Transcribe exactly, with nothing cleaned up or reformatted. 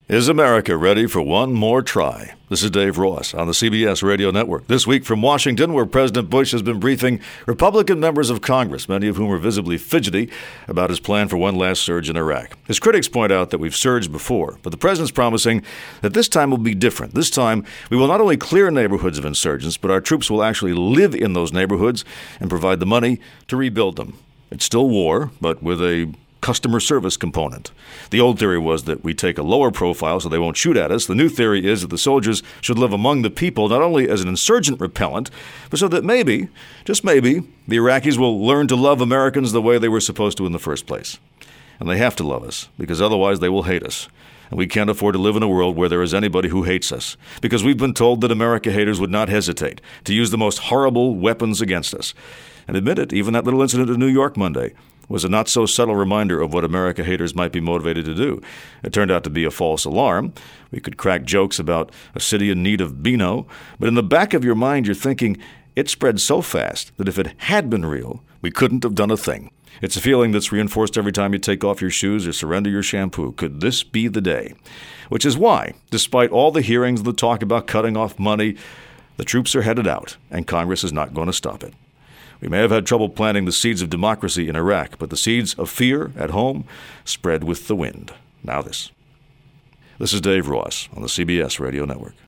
Is America ready for one more try? This is Dave Ross on the C B S Radio Network. This week from Washington, where President Bush has been briefing Republican members of Congress, many of whom are visibly fidgety about his plan for one last surge in Iraq. His critics point out that we've surged before, but the president's promising that this time will be different. This time, we will not only clear neighborhoods of insurgents, but our troops will actually live in those neighborhoods and provide the money to rebuild them. It's still war, but with a customer service component. The old theory was that we take a lower profile so they won't shoot at us. The new theory is that the soldiers should live among the people, not only as an insurgent repellent, but so that maybe, just maybe, the Iraqis will learn to love Americans the way they were supposed to in the first place. And they have to love us, because otherwise they will hate us. And we can't afford to live in a world where there is anybody who hates us, because we've been told that America haters would not hesitate to use the most horrible weapons against us. And admit it, even that little incident in New York Monday was a not-so-subtle reminder of what America haters might be motivated to do. It turned out to be a false alarm. We could crack jokes about a city in need of Beano, but in the back of your mind you're thinking, it spread so fast that if it had been real, we couldn't have done a thing. It's a feeling that's reinforced every time you take off your shoes or surrender your shampoo. Could this be the day? Which is why, despite all the hearings and the talk about cutting off money, the troops are headed out, and Congress is not going to stop it. We may have had trouble planting the seeds of democracy in Iraq, but the seeds of fear at home spread with the wind. Now this. This is Dave Ross on the C B S Radio Network.